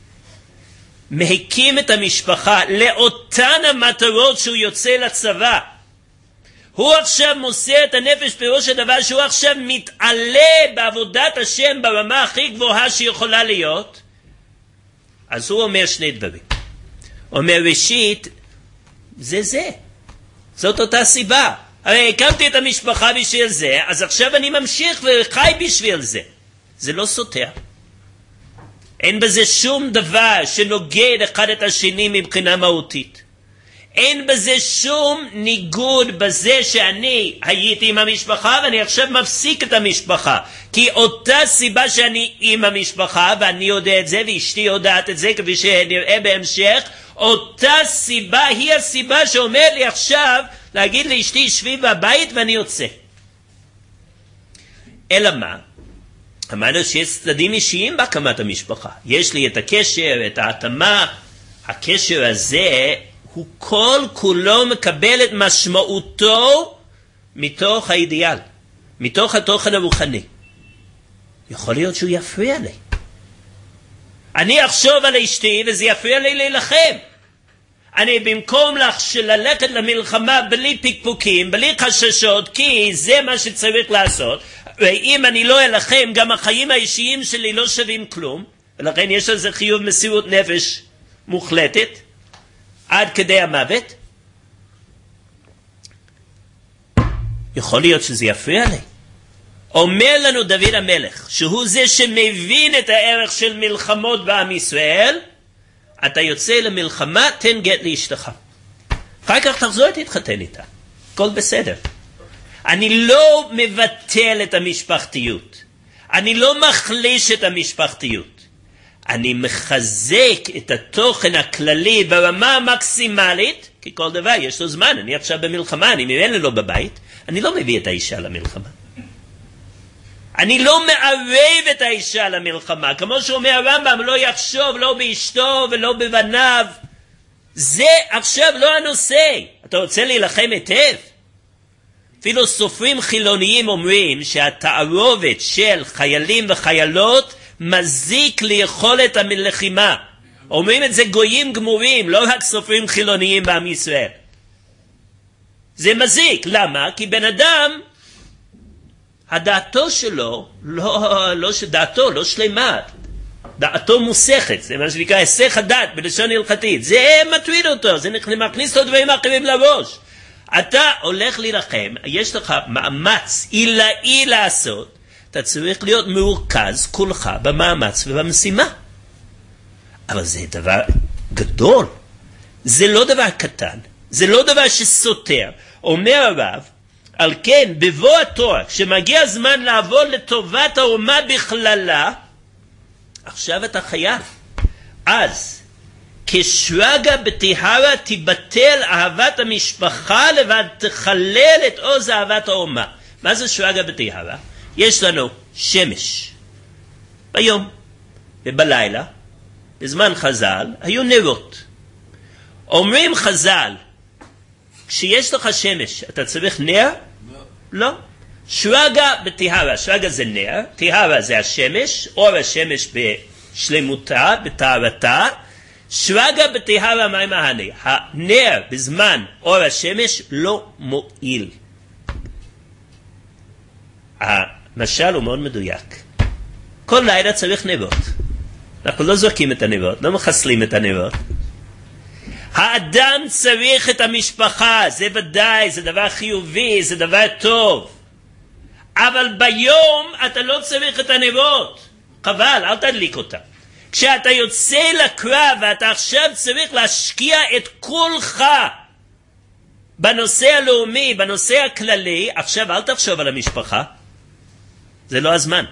מקים את המשפחה לאותן המטרות שהוא יוצא לצבא, הוא עכשיו מוסר את הנפש, פירוש הדבר שהוא עכשיו מתעלה בעבודת השם ברמה הכי גבוהה שיכולה להיות. אז הוא אומר שני דברים. הוא אומר, ראשית, זה זה. זאת אותה סיבה. הרי הקמתי את המשפחה בשביל זה, אז עכשיו אני ממשיך וחי בשביל זה. זה לא סותר. אין בזה שום דבר שנוגד אחד את השני מבחינה מהותית. אין בזה שום ניגוד בזה שאני הייתי עם המשפחה ואני עכשיו מפסיק את המשפחה. כי אותה סיבה שאני עם המשפחה, ואני יודע את זה ואשתי יודעת את זה כפי שנראה בהמשך, אותה סיבה היא הסיבה שאומר לי עכשיו להגיד לאשתי שבי בבית ואני יוצא. אלא מה? אמרנו שיש צדדים אישיים בהקמת המשפחה. יש לי את הקשר, את ההתאמה. הקשר הזה הוא כל כולו מקבל את משמעותו מתוך האידיאל, מתוך התוכן הרוחני. יכול להיות שהוא יפריע לי. אני אחשוב על אשתי וזה יפריע לי להילחם. אני במקום ללכת למלחמה בלי פקפוקים, בלי חששות, כי זה מה שצריך לעשות, ואם אני לא אלחם, גם החיים האישיים שלי לא שווים כלום, ולכן יש לזה חיוב מסירות נפש מוחלטת, עד כדי המוות. יכול להיות שזה יפריע לי. אומר לנו דוד המלך, שהוא זה שמבין את הערך של מלחמות בעם ישראל, אתה יוצא למלחמה, תן גט לאשתך. אחר כך תחזור תתחתן איתה. הכל בסדר. אני לא מבטל את המשפחתיות. אני לא מחליש את המשפחתיות. אני מחזק את התוכן הכללי ברמה המקסימלית, כי כל דבר יש לו זמן. אני עכשיו במלחמה, אני ממילא לא בבית. אני לא מביא את האישה למלחמה. אני לא מערב את האישה למלחמה. כמו שאומר הרמב"ם, לא יחשוב לא באשתו ולא בבניו. זה עכשיו לא הנושא. אתה רוצה להילחם היטב? אפילו סופרים חילוניים אומרים שהתערובת של חיילים וחיילות מזיק ליכולת המלחימה. אומרים את זה גויים גמורים, לא רק סופרים חילוניים בעם ישראל. זה מזיק. למה? כי בן אדם, הדעתו שלו, לא, לא שדעתו, לא שלמה, דעתו מוסכת, זה מה שנקרא היסח הדעת בלשון הלכתית, זה מטריד אותו, זה מכניס לו דברים אחרים לראש. אתה הולך להילחם, יש לך מאמץ עילאי לעשות, אתה צריך להיות מורכז כולך במאמץ ובמשימה. אבל זה דבר גדול, זה לא דבר קטן, זה לא דבר שסותר. אומר הרב, על כן בבוא התורה, כשמגיע הזמן לעבוד לטובת האומה בכללה, עכשיו אתה חייב. אז כשרגע בטהרה תיבטל אהבת המשפחה לבד תחלל את עוז אהבת האומה. מה זה שרגע בטהרה? יש לנו שמש ביום ובלילה, בזמן חז"ל היו נרות. אומרים חז"ל, כשיש לך שמש אתה צריך נר? לא. שרגע בטהרה, שרגע זה נר, טהרה זה השמש, אור השמש בשלמותה, בטהרתה. שרגע בטהרה מה מהנה? הנר בזמן אור השמש לא מועיל. המשל הוא מאוד מדויק. כל לילה צריך נרות. אנחנו לא זורקים את הנרות, לא מחסלים את הנרות. האדם צריך את המשפחה, זה ודאי, זה דבר חיובי, זה דבר טוב. אבל ביום אתה לא צריך את הנרות. חבל, אל תדליק אותה. כשאתה יוצא לקרב ואתה עכשיו צריך להשקיע את כולך בנושא הלאומי, בנושא הכללי, עכשיו אל תחשוב על המשפחה. זה לא הזמן.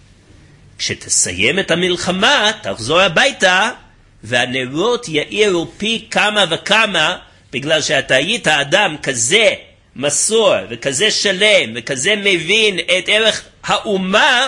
כשתסיים את המלחמה, תחזור הביתה, והנרות יאירו פי כמה וכמה, בגלל שאתה היית אדם כזה מסור וכזה שלם וכזה מבין את ערך האומה,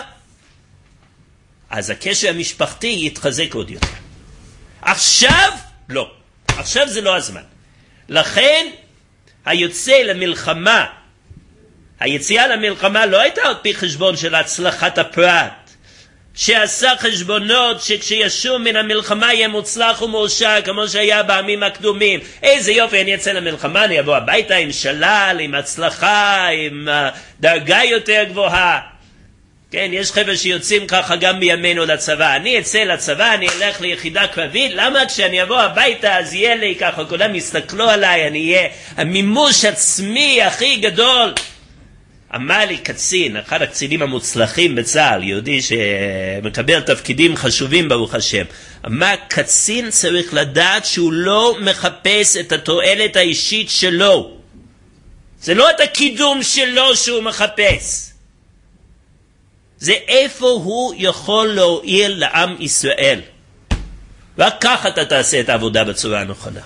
אז הקשר המשפחתי יתחזק עוד יותר. עכשיו לא, עכשיו זה לא הזמן. לכן היוצא למלחמה, היציאה למלחמה לא הייתה עוד פי חשבון של הצלחת הפרט, שעשה חשבונות שכשישום מן המלחמה יהיה מוצלח ומאושר כמו שהיה בעמים הקדומים. איזה יופי, אני אצא למלחמה, אני אבוא הביתה עם שלל, עם הצלחה, עם דרגה יותר גבוהה. כן, יש חבר'ה שיוצאים ככה גם בימינו לצבא. אני אצא לצבא, אני אלך ליחידה קרבית, למה כשאני אבוא הביתה אז יהיה לי ככה, כולם יסתכלו עליי, אני אהיה המימוש עצמי הכי גדול. אמר לי קצין, אחד הקצינים המוצלחים בצה"ל, יהודי שמקבל תפקידים חשובים ברוך השם, אמר, קצין צריך לדעת שהוא לא מחפש את התועלת האישית שלו. זה לא את הקידום שלו שהוא מחפש. זה איפה הוא יכול להועיל לעם ישראל. רק ככה אתה תעשה את העבודה בצורה הנכונה.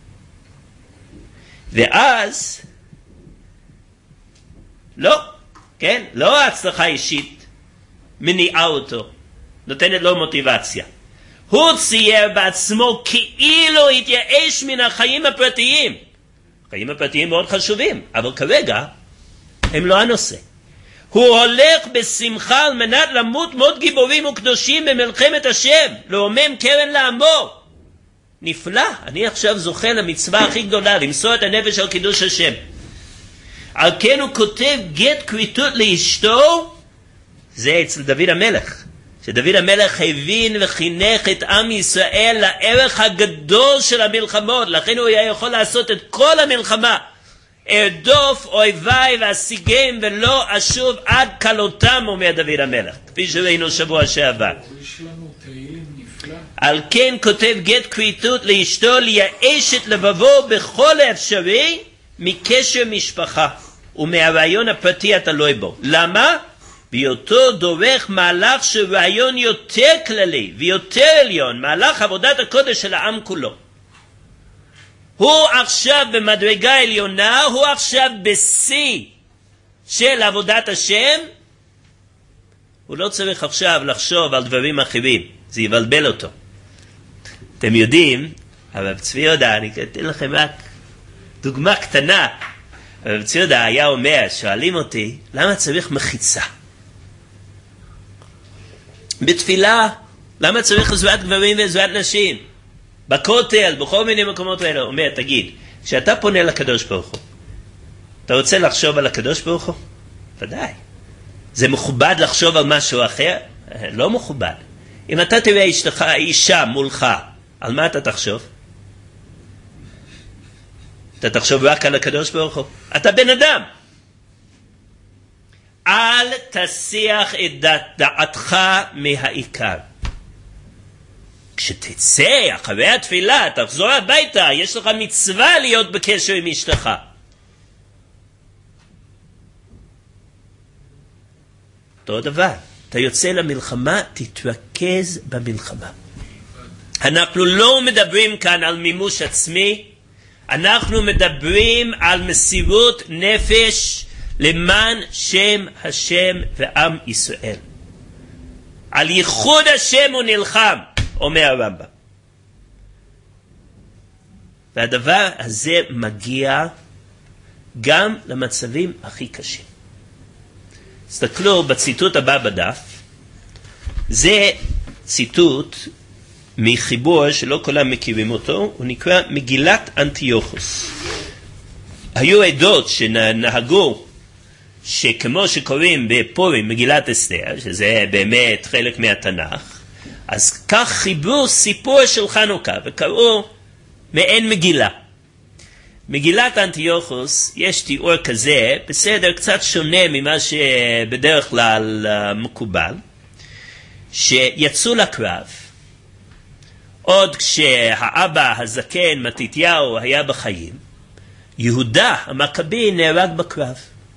ואז לא, כן? לא ההצלחה אישית מניעה אותו, נותנת לו מוטיבציה. הוא צייר בעצמו כאילו התייאש מן החיים הפרטיים. החיים הפרטיים מאוד חשובים, אבל כרגע הם לא הנושא. הוא הולך בשמחה על מנת למות מות גיבורים וקדושים במלחמת השם, לרומם קרן לעמו. נפלא, אני עכשיו זוכה למצווה הכי גדולה, למסור את הנפש על קידוש השם. על כן הוא כותב גט כריתות לאשתו, זה אצל דוד המלך. שדוד המלך הבין וחינך את עם ישראל לערך הגדול של המלחמות, לכן הוא היה יכול לעשות את כל המלחמה. ארדוף אויביי ואשיגם ולא אשוב עד כלותם, אומר דוד המלך, כפי שראינו שבוע שעבר. יש לנו תהילים נפלא. על כן כותב גט כריתות לאשתו לייאש את לבבו בכל האפשרי מקשר משפחה ומהרעיון הפרטי התלוי בו. למה? בהיותו דורך מהלך של רעיון יותר כללי ויותר עליון, מהלך עבודת הקודש של העם כולו. הוא עכשיו במדרגה עליונה, הוא עכשיו בשיא של עבודת השם. הוא לא צריך עכשיו לחשוב על דברים אחרים, זה יבלבל אותו. אתם יודעים, הרב צבי יהודה, אני אתן לכם רק דוגמה קטנה. הרב צבי יהודה היה אומר, שואלים אותי, למה צריך מחיצה? בתפילה, למה צריך עזרת גברים ועזרת נשים? בכותל, בכל מיני מקומות האלה. הוא אומר, תגיד, כשאתה פונה לקדוש ברוך הוא, אתה רוצה לחשוב על הקדוש ברוך הוא? ודאי. זה מכובד לחשוב על משהו אחר? לא מכובד. אם אתה תראה אשתך, אישה מולך, על מה אתה תחשוב? אתה תחשוב רק על הקדוש ברוך הוא. אתה בן אדם. אל תסיח את דעתך מהעיקר. כשתצא אחרי התפילה, תחזור הביתה, יש לך מצווה להיות בקשר עם אשתך. אותו דבר, אתה יוצא למלחמה, תתרכז במלחמה. אנחנו לא מדברים כאן על מימוש עצמי, אנחנו מדברים על מסירות נפש למען שם השם ועם ישראל. על ייחוד השם הוא נלחם, אומר הרמב"ם. והדבר הזה מגיע גם למצבים הכי קשים. תסתכלו בציטוט הבא בדף. זה ציטוט מחיבור שלא כולם מכירים אותו, הוא נקרא מגילת אנטיוכוס. היו עדות שנהגו שכמו שקוראים בפורים מגילת אסתר, שזה באמת חלק מהתנ"ך, אז כך חיברו סיפור של חנוכה וקראו מעין מגילה. מגילת אנטיוכוס יש תיאור כזה, בסדר קצת שונה ממה שבדרך כלל מקובל, שיצאו לקרב. עוד כשהאבא הזקן מתתיהו היה בחיים, יהודה המכבי נהרג בקרב.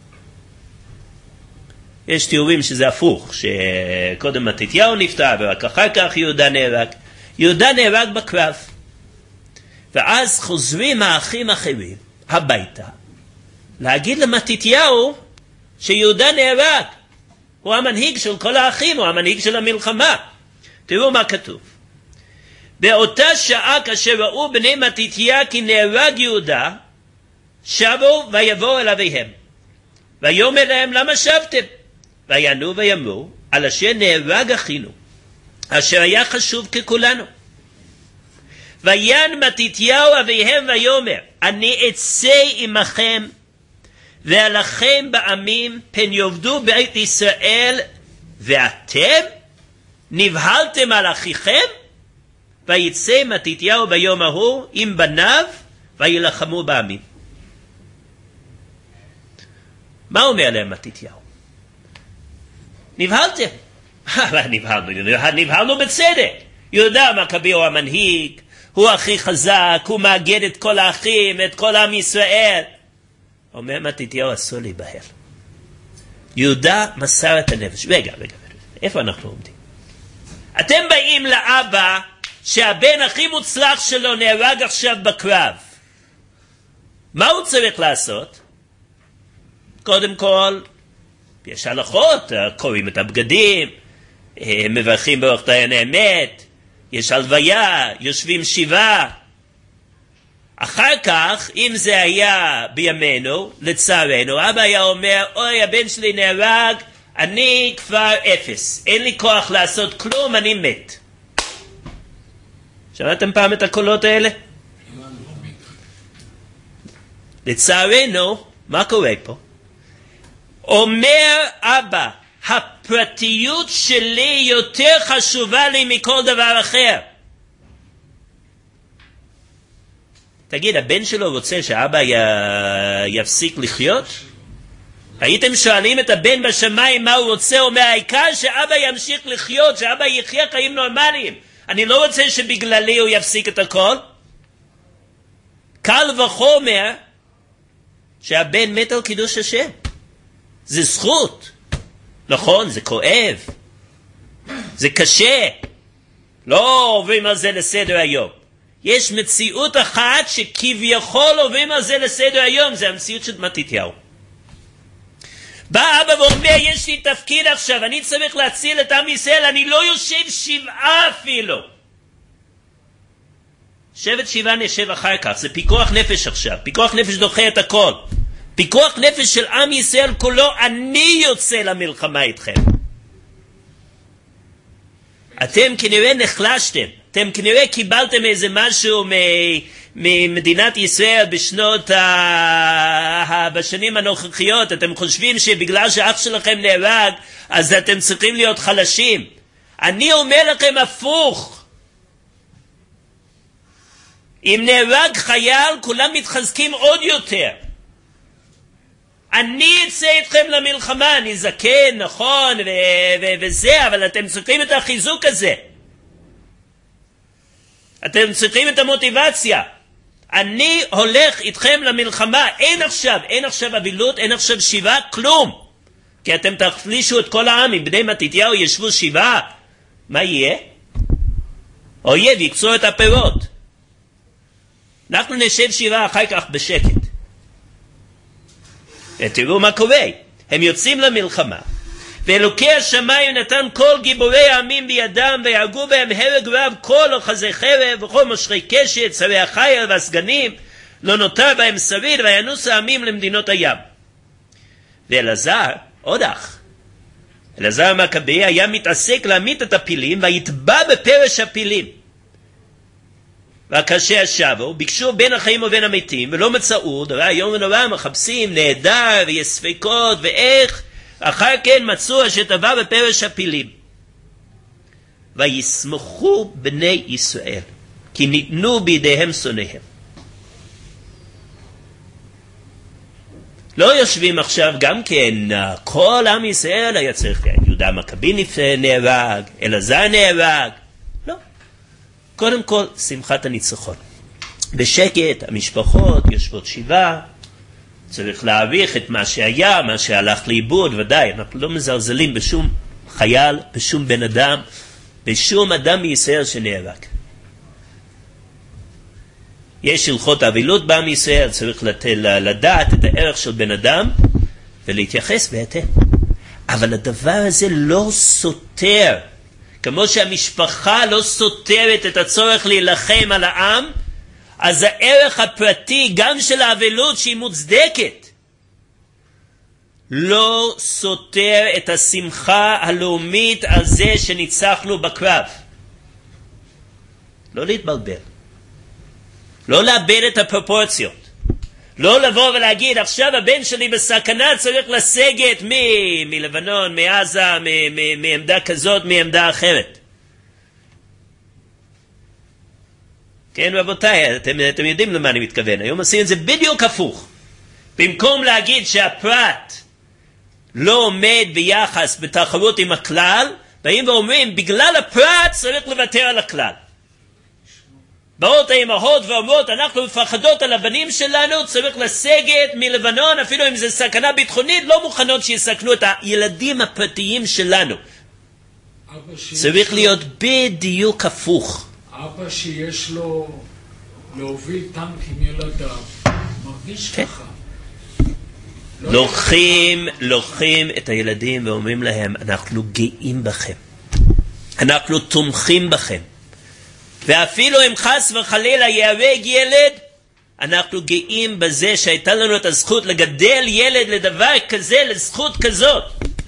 יש תיאורים שזה הפוך, שקודם מתתיהו נפטר ורק אחר כך יהודה נהרג. יהודה נהרג בקרב. ואז חוזרים האחים האחרים הביתה להגיד למתתיהו שיהודה נהרג. הוא המנהיג של כל האחים, הוא המנהיג של המלחמה. תראו מה כתוב. באותה שעה כאשר ראו בני מתתיה כי נהרג יהודה, שבו ויבואו אל אביהם. ויאמר להם למה שבתם? ויענו ויאמרו על אשר נהרג אחינו, אשר היה חשוב ככולנו. ויען מתתיהו אביהם ויאמר אני אצא עמכם ואלחם בעמים פן יאבדו בית ישראל, ואתם נבהלתם על אחיכם? ויצא מתתיהו ביום ההוא עם בניו וילחמו בעמים. מה אומר להם מתתיהו? נבהלתם. נבהלנו, נבהלנו בצדק. יהודה המכבי הוא המנהיג, הוא הכי חזק, הוא מאגד את כל האחים, את כל עם ישראל. אומר מתתיהו אסור להיבהל. יהודה מסר את הנפש. רגע, רגע, איפה אנחנו עומדים? אתם באים לאבא שהבן הכי מוצלח שלו נהרג עכשיו בקרב. מה הוא צריך לעשות? קודם כל, יש הלכות, קוראים את הבגדים, מברכים באורח דיין האמת, יש הלוויה, יושבים שבעה. אחר כך, אם זה היה בימינו, לצערנו, אבא היה אומר, אוי, הבן שלי נהרג, אני כבר אפס, אין לי כוח לעשות כלום, אני מת. שמעתם פעם את הקולות האלה? לצערנו, מה קורה פה? אומר אבא, הפרטיות שלי יותר חשובה לי מכל דבר אחר. תגיד, הבן שלו רוצה שאבא י... יפסיק לחיות? הייתם שואלים את הבן בשמיים מה הוא רוצה? הוא אומר, העיקר שאבא ימשיך לחיות, שאבא יחיה חיים נורמליים. אני לא רוצה שבגללי הוא יפסיק את הכל. קל וחומר שהבן מת על קידוש השם. זה זכות. נכון, זה כואב. זה קשה. לא עוברים על זה לסדר היום. יש מציאות אחת שכביכול עוברים על זה לסדר היום. זה המציאות של מתתיהו. בא אבא ואומר, יש לי תפקיד עכשיו, אני צריך להציל את עם ישראל, אני לא יושב שבעה אפילו. שבט שבעה נשב אחר כך, זה פיקוח נפש עכשיו, פיקוח נפש דוחה את הכל. פיקוח נפש של עם ישראל כולו, אני יוצא למלחמה איתכם. אתם כנראה נחלשתם, אתם כנראה קיבלתם איזה משהו ממדינת ישראל בשנות ה... בשנים הנוכחיות. אתם חושבים שבגלל שאח שלכם נהרג אז אתם צריכים להיות חלשים. אני אומר לכם הפוך. אם נהרג חייל כולם מתחזקים עוד יותר. אני אצא איתכם למלחמה, אני זקן, נכון ו- ו- וזה, אבל אתם צריכים את החיזוק הזה. אתם צריכים את המוטיבציה. אני הולך איתכם למלחמה. אין עכשיו, אין עכשיו אבילות, אין עכשיו שיבה, כלום. כי אתם תחלישו את כל העם. אם בני מתתיהו ישבו שיבה, מה יהיה? אויב יקצור את הפירות. אנחנו נשב שיבה אחר כך בשקט. ותראו מה קורה. הם יוצאים למלחמה. ואלוקי השמיים נתן כל גיבורי העמים בידם, ויהרגו בהם הרג רב, כל אוחזי חרב וכל מושכי קשת, שרי החיל והסגנים, לא נותר בהם שריד, וינוס העמים למדינות הים. ואלעזר, עוד אח, אלעזר המכבי היה מתעסק להמית את הפילים, ויתבע בפרש הפילים. וכאשר שבו, ביקשו בין החיים ובין המתים, ולא מצאו, דבר יום ונורא, מחפשים, נהדר, ויש ספקות, ואיך, אחר כן מצאו שטבע בפרש הפילים. וישמחו בני ישראל, כי ניתנו בידיהם שונאיהם. לא יושבים עכשיו גם כן, כל עם ישראל היה צריך, יהודה המכבי נהרג, אלעזר נהרג. לא. קודם כל, שמחת הניצחון. בשקט, המשפחות יושבות שבעה, צריך להעריך את מה שהיה, מה שהלך לאיבוד, ודאי, אנחנו לא מזלזלים בשום חייל, בשום בן אדם, בשום אדם מישראל שנהרג. יש הלכות אבילות בעם ישראל, צריך לדעת את הערך של בן אדם, ולהתייחס בהתאם. אבל הדבר הזה לא סותר, כמו שהמשפחה לא סותרת את הצורך להילחם על העם, אז הערך הפרטי גם של האבלות שהיא מוצדקת לא סותר את השמחה הלאומית על זה שניצחנו בקרב. לא להתבלבל, לא לאבד את הפרופורציות, לא לבוא ולהגיד עכשיו הבן שלי בסכנה, צריך לסגת מ- מלבנון, מעזה, מ- מ- מעמדה כזאת, מעמדה אחרת. כן רבותיי, אתם, אתם יודעים למה אני מתכוון. היום עושים את זה בדיוק הפוך. במקום להגיד שהפרט לא עומד ביחס בתחרות עם הכלל, באים ואומרים בגלל הפרט צריך לוותר על הכלל. באות האמהות ואומרות אנחנו מפחדות על הבנים שלנו, צריך לסגת מלבנון, אפילו אם זה סכנה ביטחונית, לא מוכנות שיסכנו את הילדים הפרטיים שלנו. צריך להיות בדיוק הפוך. אבא שיש לו להוביל טנק עם ילדיו, מרגיש כן. ככה. לוקחים, לוקחים את הילדים ואומרים להם, אנחנו גאים בכם. אנחנו תומכים בכם. ואפילו אם חס וחלילה ייהרג ילד, אנחנו גאים בזה שהייתה לנו את הזכות לגדל ילד לדבר כזה, לזכות כזאת.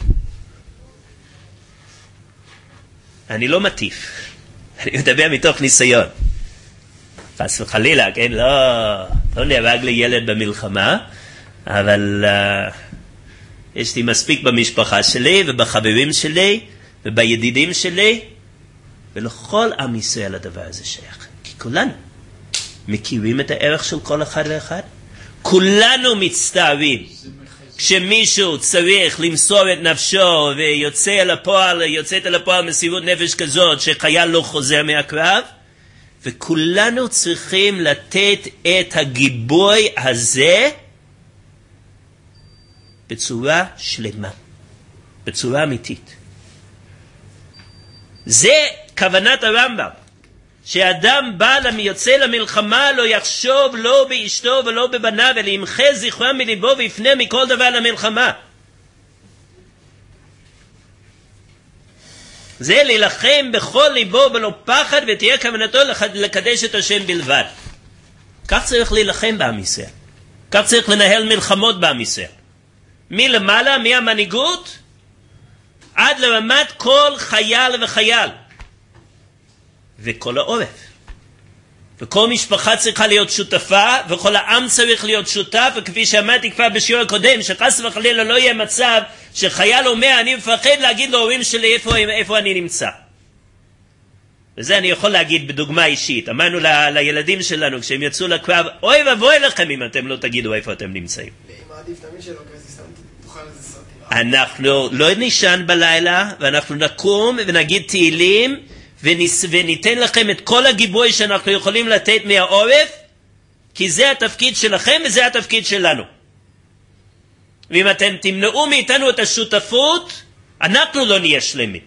אני לא מטיף. אני מדבר מתוך ניסיון. חס וחלילה, כן? לא, לא נהרג לי ילד במלחמה, אבל uh, יש לי מספיק במשפחה שלי ובחברים שלי ובידידים שלי, ולכל עם ישראל הדבר הזה שייך. כי כולנו מכירים את הערך של כל אחד ואחד. כולנו מצטערים כשמישהו צריך למסור את נפשו ויוצא אל הפועל, יוצאת אל הפועל מסירות נפש כזאת שחייל לא חוזר מהקרב, וכולנו צריכים לתת את הגיבוי הזה בצורה שלמה, בצורה אמיתית. זה כוונת הרמב"ם, שאדם בא יוצא למלחמה לא יחשוב לא באשתו ולא בבניו, אלא ימחה זכרם מליבו ויפנה מכל דבר למלחמה. זה להילחם בכל ליבו בלא פחד, ותהיה כוונתו לקדש את השם בלבד. כך צריך להילחם בעם ישראל. כך צריך לנהל מלחמות בעם ישראל. מלמעלה, מהמנהיגות, עד לרמת כל חייל וחייל. וכל העורף. וכל משפחה צריכה להיות שותפה, וכל העם צריך להיות שותף, וכפי שאמרתי כבר בשיעור הקודם, שחס וחלילה לא יהיה מצב שחייל אומר, אני מפחד להגיד להורים שלי איפה, איפה אני נמצא. וזה אני יכול להגיד בדוגמה אישית. אמרנו ל, לילדים שלנו, כשהם יצאו לקרב, אוי ובואי לכם אם אתם לא תגידו איפה אתם נמצאים. מעדיף תמיד שלא, כי סתם תוכל איזה סרטים. אנחנו לא נשן בלילה, ואנחנו נקום ונגיד תהילים, וניס, וניתן לכם את כל הגיבוי שאנחנו יכולים לתת מהעורף, כי זה התפקיד שלכם וזה התפקיד שלנו. ואם אתם תמנעו מאיתנו את השותפות, אנחנו לא נהיה שלמים.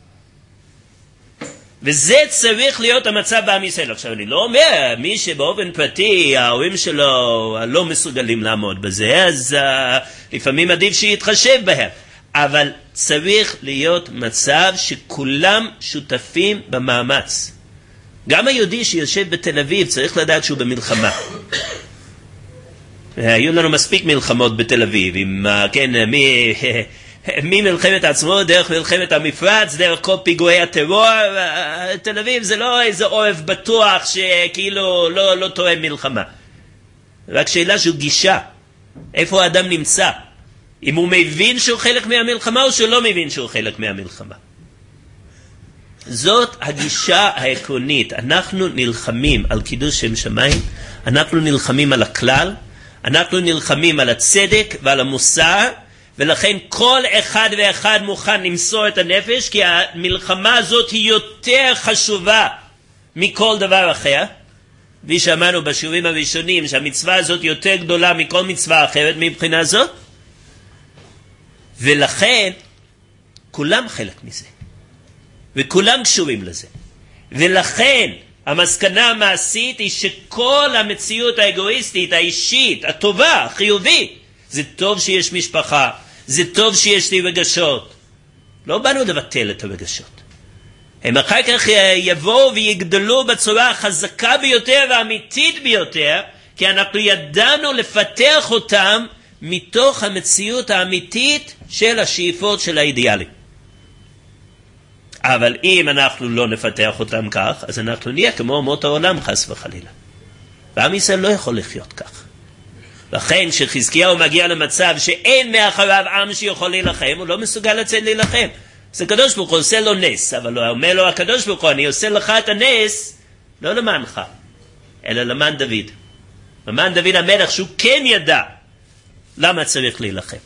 וזה צריך להיות המצב בעם ישראל. עכשיו אני לא אומר, מי שבאופן פרטי ההורים שלו לא מסוגלים לעמוד בזה, אז uh, לפעמים עדיף שיתחשב בהם. אבל צריך להיות מצב שכולם שותפים במאמץ. גם היהודי שיושב בתל אביב צריך לדעת שהוא במלחמה. היו לנו מספיק מלחמות בתל אביב, עם, כן, מי, ממלחמת העצמאות, דרך מלחמת המפרץ, דרך כל פיגועי הטרור. תל אביב זה לא איזה עורף בטוח שכאילו לא, לא תואם מלחמה. רק שאלה של גישה. איפה האדם נמצא? אם הוא מבין שהוא חלק מהמלחמה או שהוא לא מבין שהוא חלק מהמלחמה. זאת הגישה העקרונית. אנחנו נלחמים על קידוש שם שמיים, אנחנו נלחמים על הכלל, אנחנו נלחמים על הצדק ועל המוסר, ולכן כל אחד ואחד מוכן למסור את הנפש, כי המלחמה הזאת היא יותר חשובה מכל דבר אחר. כפי שאמרנו בשיעורים הראשונים, שהמצווה הזאת יותר גדולה מכל מצווה אחרת מבחינה זאת, ולכן כולם חלק מזה, וכולם קשורים לזה. ולכן המסקנה המעשית היא שכל המציאות האגואיסטית, האישית, הטובה, החיובית, זה טוב שיש משפחה, זה טוב שיש לי רגשות. לא באנו לבטל את הרגשות. הם אחר כך יבואו ויגדלו בצורה החזקה ביותר והאמיתית ביותר, כי אנחנו ידענו לפתח אותם מתוך המציאות האמיתית של השאיפות של האידיאלים. אבל אם אנחנו לא נפתח אותם כך, אז אנחנו נהיה כמו אומות העולם חס וחלילה. ועם ישראל לא יכול לחיות כך. לכן שחזקיהו מגיע למצב שאין מאחריו עם שיכול להילחם, הוא לא מסוגל לצאת להילחם. אז הקדוש ברוך הוא עושה לו נס, אבל הוא אומר לו הקדוש ברוך הוא, אני עושה לך את הנס, לא למענך, אלא למען דוד. למען דוד המלך שהוא כן ידע למה צריך להילחם.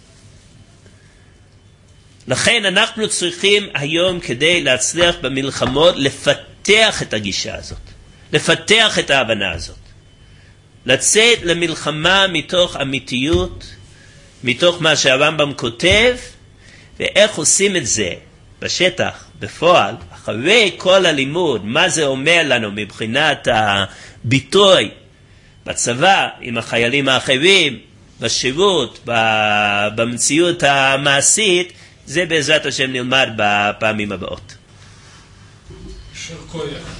לכן אנחנו צריכים היום כדי להצליח במלחמות לפתח את הגישה הזאת, לפתח את ההבנה הזאת. לצאת למלחמה מתוך אמיתיות, מתוך מה שהרמב"ם כותב, ואיך עושים את זה בשטח, בפועל, אחרי כל הלימוד, מה זה אומר לנו מבחינת הביטוי בצבא, עם החיילים האחרים, בשירות, במציאות המעשית, זה בעזרת השם נלמד בפעמים הבאות. יישר כוח.